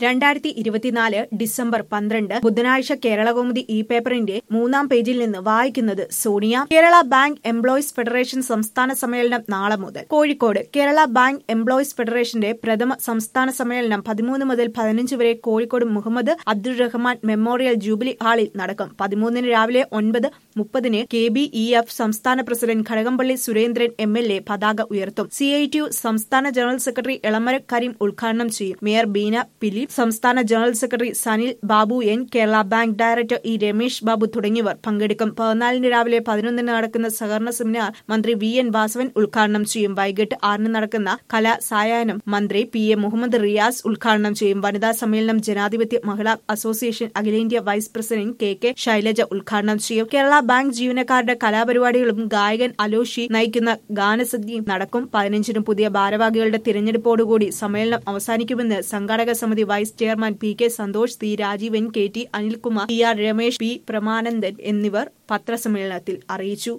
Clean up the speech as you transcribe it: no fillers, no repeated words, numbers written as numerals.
2024 December 12 ബുധനാഴ്ച Keralakaumudi E പേപ്പറിന്റെ 3-ാം പേജിൽ നിന്ന് വായിക്കുന്നത് Sonia. Kerala bank employees federation സംസ്ഥാന സമ്മേളനം നാളെ മുതൽ. കോഴിക്കോട് കേരള ബാങ്ക് എംപ്ലോയീസ് ഫെഡറേഷന്റെ പ്രഥമ സംസ്ഥാന സമ്മേളനം 13 മുതൽ 15 വരെ കോഴിക്കോട് മുഹമ്മദ് അബ്ദുൾ-റഹ്മാൻ മെമ്മോറിയൽ ജൂബിലി ഹാളിൽ നടക്കും. 13 രാവിലെ 9:30 KBEF സംസ്ഥാന പ്രസിഡന്റ് കടകംപള്ളി സുരേന്ദ്രൻ MLA പതാക ഉയർത്തും. CITU സംസ്ഥാന ജനറൽ സെക്രട്ടറി എളമര കരീം ഉദ്ഘാടനം ചെയ്യും. മേയർ ബീന പിലിപ്പ്, സംസ്ഥാന general secretary Sanil Babu N, Kerala bank director E Ramesh Babu തുടങ്ങിയവർ പങ്കെടുക്കും. 14 രാവിലെ 11 നടക്കുന്ന സഹകരണ സെമിനാർ മന്ത്രി VN വാസവൻ ഉദ്ഘാടനം ചെയ്യും. വൈകിട്ട് 6 നടക്കുന്ന കലാ സായാഹ്നം മന്ത്രി PA മുഹമ്മദ് റിയാസ് ഉദ്ഘാടനം ചെയ്യും. വനിതാ സമ്മേളനം ജനാധിപത്യ മഹിളാ അസോസിയേഷൻ അഖിലേന്ത്യാ വൈസ് പ്രസിഡന്റ് KK ശൈലജ ഉദ്ഘാടനം ചെയ്യും. കേരള ബാങ്ക് ജീവനക്കാരുടെ കലാപരിപാടികളും ഗായകൻ അലോഷി നയിക്കുന്ന ഗാനസദ്യയും നടക്കും. 15 പുതിയ ഭാരവാഹികളുടെ തിരഞ്ഞെടുപ്പോടുകൂടി സമ്മേളനം അവസാനിക്കുമെന്ന് സംഘാടക സമിതി vice chairman PK Santhosh, C Rajeevan, KT Anilkumar, TR Ramesh, P Pramanandan എന്നിവർ പത്രസമ്മേളനത്തിൽ അറിയിച്ചു.